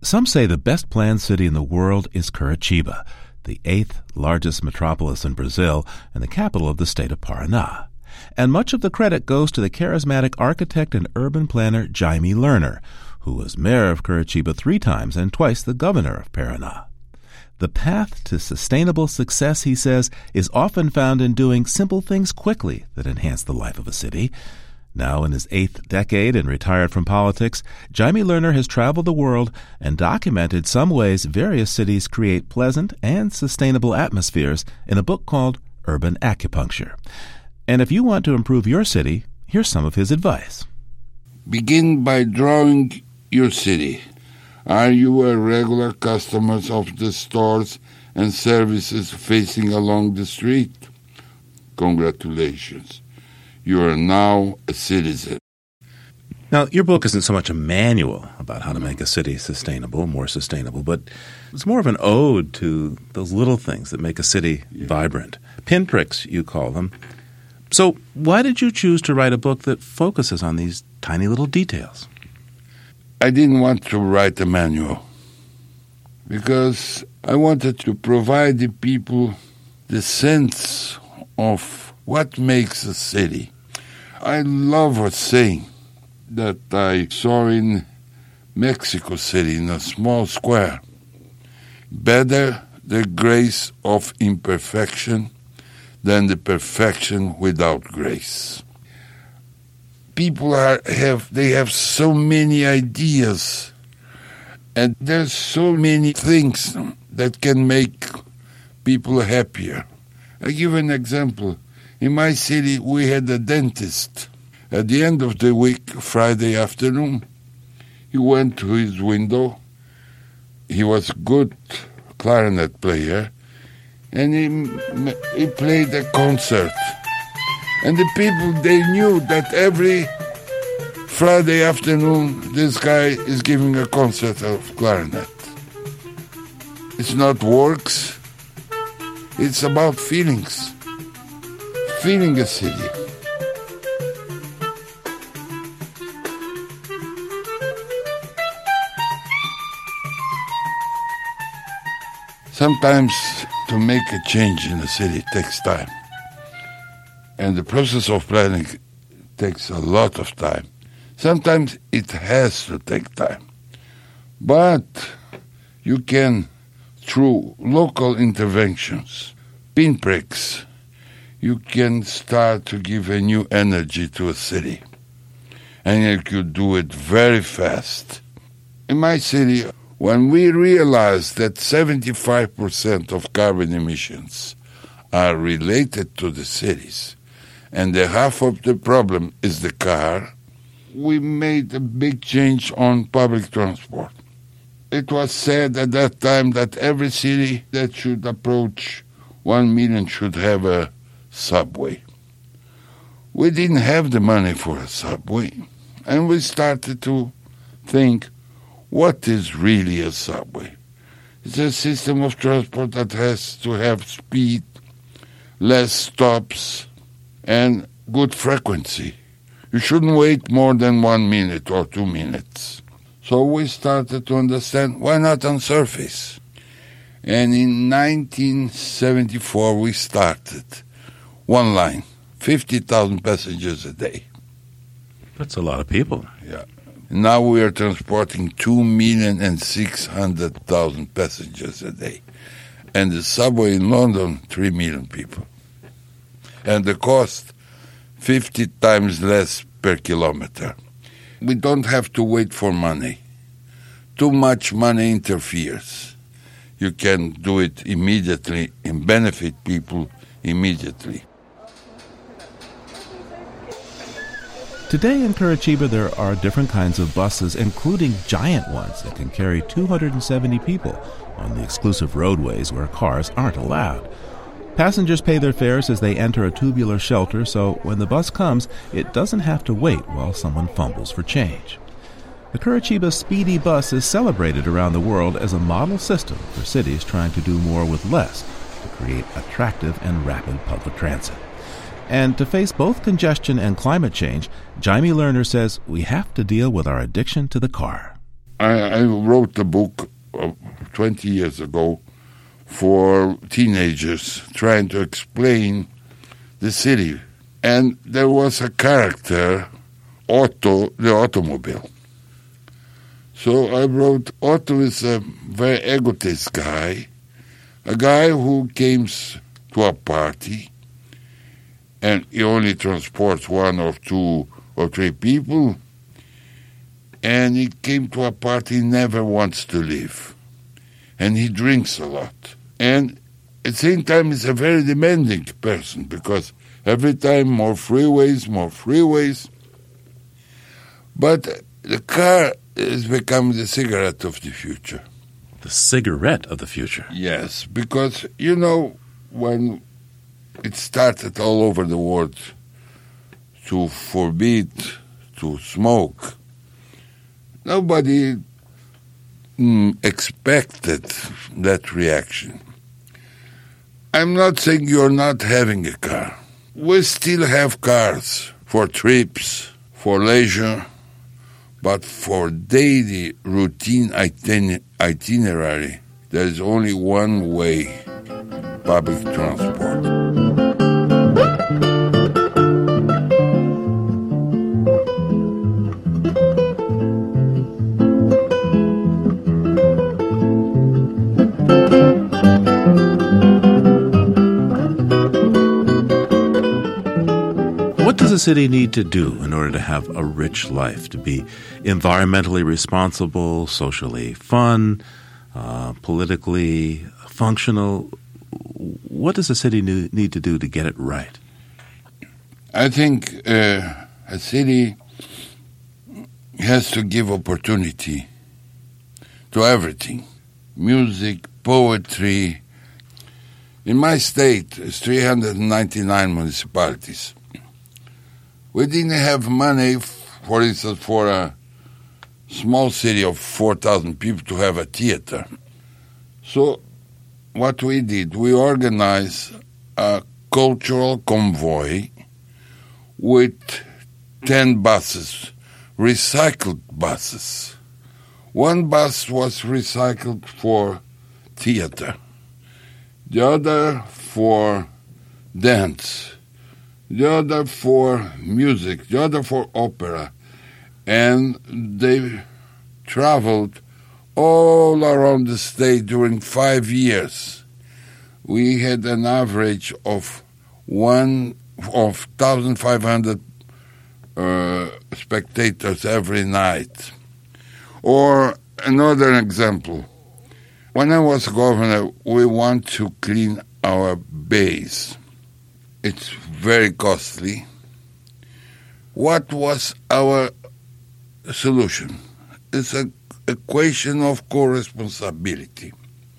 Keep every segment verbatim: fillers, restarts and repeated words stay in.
Some say the best planned city in the world is Curitiba, the eighth largest metropolis in Brazil and the capital of the state of Paraná. And much of the credit goes to the charismatic architect and urban planner Jaime Lerner, who was mayor of Curitiba three times and twice the governor of Paraná. The path to sustainable success, he says, is often found in doing simple things quickly that enhance the life of a city. Now in his eighth decade and retired from politics, Jaime Lerner has traveled the world and documented some ways various cities create pleasant and sustainable atmospheres in a book called Urban Acupuncture. And if you want to improve your city, here's some of his advice. Begin by drawing your city. Are you a regular customer of the stores and services facing along the street? Congratulations. You are now a citizen. Now, your book isn't so much a manual about how to make a city sustainable, more sustainable, but it's more of an ode to those little things that make a city yeah. vibrant. Pinpricks, you call them. So why did you choose to write a book that focuses on these tiny little details? I didn't want to write a manual because I wanted to provide the people the sense of what makes a city. I love a saying that I saw in Mexico City in a small square. Better the grace of imperfection than the perfection without grace. People are have they have so many ideas, and there's so many things that can make people happier. I give an example. In my city, we had a dentist. At the end of the week, Friday afternoon, he went to his window. He was a good clarinet player, and he he played a concert. And the people, they knew that every Friday afternoon, this guy is giving a concert of clarinet. It's not works. It's about feelings. Feeling a city. Sometimes to make a change in a city takes time. And the process of planning takes a lot of time. Sometimes it has to take time. But you can, through local interventions, pinpricks, you can start to give a new energy to a city. And you could do it very fast. In my city, when we realized that seventy-five percent of carbon emissions are related to the cities, and the half of the problem is the car, we made a big change on public transport. It was said at that time that every city that should approach one million should have a subway. We didn't have the money for a subway, and we started to think, what is really a subway? It's a system of transport that has to have speed, less stops, and good frequency. You shouldn't wait more than one minute or two minutes. So we started to understand, why not on surface? And in nineteen seventy-four, we started one line, fifty thousand passengers a day. That's a lot of people. Yeah. Now we are transporting two million and six hundred thousand passengers a day. And the subway in London, three million people. And the cost, fifty times less per kilometer. We don't have to wait for money. Too much money interferes. You can do it immediately and benefit people immediately. Today in Curitiba, there are different kinds of buses, including giant ones that can carry two hundred seventy people on the exclusive roadways where cars aren't allowed. Passengers pay their fares as they enter a tubular shelter, so when the bus comes, it doesn't have to wait while someone fumbles for change. The Curitiba Speedy Bus is celebrated around the world as a model system for cities trying to do more with less to create attractive and rapid public transit. And to face both congestion and climate change, Jaime Lerner says we have to deal with our addiction to the car. I, I wrote a book uh, twenty years ago for teenagers trying to explain the city. And there was a character, Otto, the automobile. So I wrote, Otto is a very egotist guy, a guy who came to a party and he only transports one or two or three people, and he came to a party, he never wants to leave. And he drinks a lot. And at the same time, he's a very demanding person because every time more freeways, more freeways. But the car has become the cigarette of the future. The cigarette of the future? Yes, because, you know, when it started all over the world to forbid to smoke, nobody mm, expected that reaction. I'm not saying you're not having a car. We still have cars for trips, for leisure, but for daily routine itiner- itinerary, there is only one way, public transport. What does a city need to do in order to have a rich life, to be environmentally responsible, socially fun, uh, politically functional? What does a city need to do to get it right? I think uh, a city has to give opportunity to everything. Music, poetry. In my state, it's three hundred ninety-nine municipalities. We didn't have money, for instance, for a small city of four thousand people to have a theater. So what we did, we organized a cultural convoy with ten buses, recycled buses. One bus was recycled for theater, the other for dance, the other for music, the other for opera, and they traveled all around the state during five years. We had an average of one of one thousand five hundred uh, spectators every night. Or another example, when I was governor, we want to clean our bays. It's very costly. What was our solution? It's an equation of co-responsibility.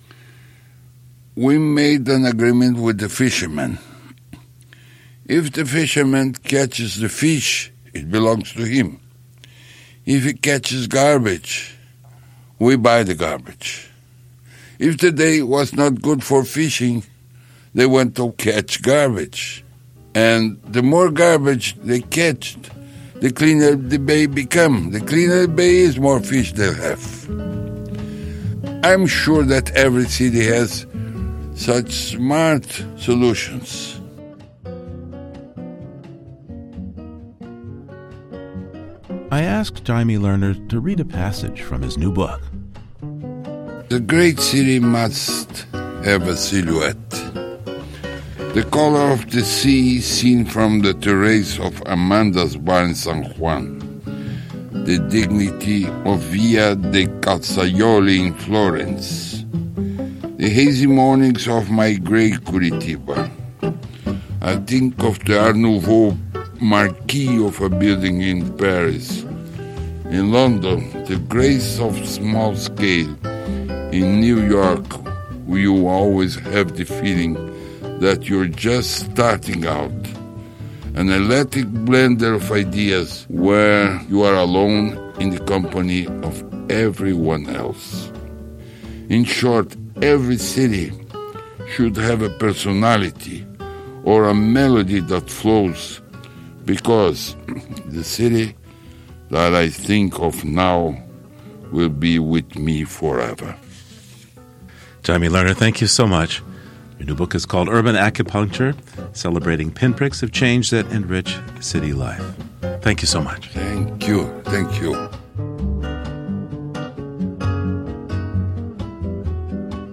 We made an agreement with the fishermen. If the fisherman catches the fish, it belongs to him. If he catches garbage, we buy the garbage. If the day was not good for fishing, they went to catch garbage. And the more garbage they catch, the cleaner the bay become. The cleaner the bay is, more fish they'll have. I'm sure that every city has such smart solutions. I asked Jaime Lerner to read a passage from his new book. The great city must have a silhouette. The color of the sea seen from the terrace of Amanda's bar in San Juan. The dignity of Via de Calzaioli in Florence. The hazy mornings of my grey Curitiba. I think of the Art Nouveau marquee of a building in Paris. In London, the grace of small scale. In New York, you always have the feeling that you're just starting out. An electric blender of ideas where you are alone in the company of everyone else. In short, every city should have a personality or a melody that flows, because the city that I think of now will be with me forever. Jaime Lerner, thank you so much. Your new book is called Urban Acupuncture, Celebrating Pinpricks of Change That Enrich City Life. Thank you so much. Thank you. Thank you.